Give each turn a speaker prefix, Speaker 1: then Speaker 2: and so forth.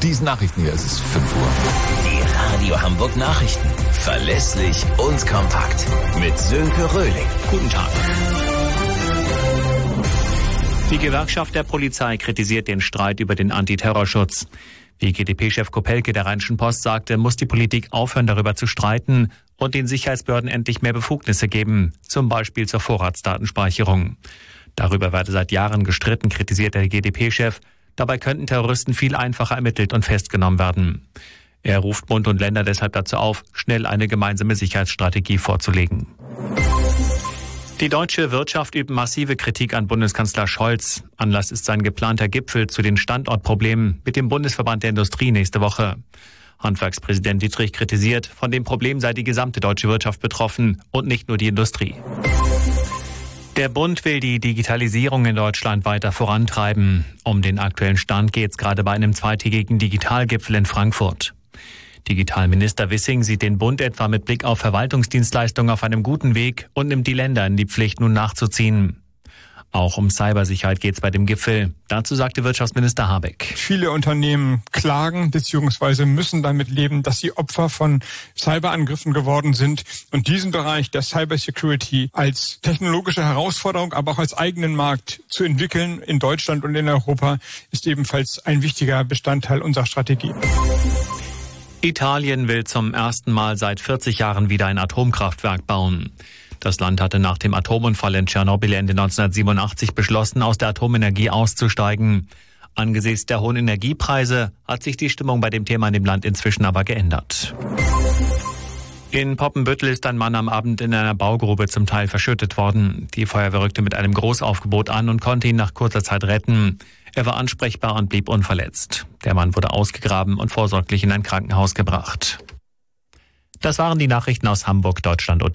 Speaker 1: diesen Nachrichten hier. Es ist 5 Uhr.
Speaker 2: Die Radio Hamburg Nachrichten. Verlässlich und kompakt. Mit Sönke Röhling.
Speaker 3: Guten Tag. Die Gewerkschaft der Polizei kritisiert den Streit über den Antiterrorschutz. Wie GdP-Chef Kopelke der Rheinischen Post sagte, muss die Politik aufhören, darüber zu streiten und den Sicherheitsbehörden endlich mehr Befugnisse geben, zum Beispiel zur Vorratsdatenspeicherung. Darüber werde seit Jahren gestritten, kritisiert der GdP-Chef. Dabei könnten Terroristen viel einfacher ermittelt und festgenommen werden. Er ruft Bund und Länder deshalb dazu auf, schnell eine gemeinsame Sicherheitsstrategie vorzulegen. Die deutsche Wirtschaft übt massive Kritik an Bundeskanzler Scholz. Anlass ist sein geplanter Gipfel zu den Standortproblemen mit dem Bundesverband der Industrie nächste Woche. Handwerkspräsident Dietrich kritisiert, von dem Problem sei die gesamte deutsche Wirtschaft betroffen und nicht nur die Industrie. Der Bund will die Digitalisierung in Deutschland weiter vorantreiben. Um den aktuellen Stand geht es gerade bei einem zweitägigen Digitalgipfel in Frankfurt. Digitalminister Wissing sieht den Bund etwa mit Blick auf Verwaltungsdienstleistungen auf einem guten Weg und nimmt die Länder in die Pflicht, nun nachzuziehen. Auch um Cybersicherheit geht es bei dem Gipfel. Dazu sagte Wirtschaftsminister Habeck.
Speaker 4: Viele Unternehmen klagen bzw. müssen damit leben, dass sie Opfer von Cyberangriffen geworden sind. Und diesen Bereich der Cybersecurity als technologische Herausforderung, aber auch als eigenen Markt zu entwickeln in Deutschland und in Europa, ist ebenfalls ein wichtiger Bestandteil unserer Strategie.
Speaker 3: Italien will zum ersten Mal seit 40 Jahren wieder ein Atomkraftwerk bauen. Das Land hatte nach dem Atomunfall in Tschernobyl Ende 1987 beschlossen, aus der Atomenergie auszusteigen. Angesichts der hohen Energiepreise hat sich die Stimmung bei dem Thema in dem Land inzwischen aber geändert. In Poppenbüttel ist ein Mann am Abend in einer Baugrube zum Teil verschüttet worden. Die Feuerwehr rückte mit einem Großaufgebot an und konnte ihn nach kurzer Zeit retten. Er war ansprechbar und blieb unverletzt. Der Mann wurde ausgegraben und vorsorglich in ein Krankenhaus gebracht. Das waren die Nachrichten aus Hamburg, Deutschland und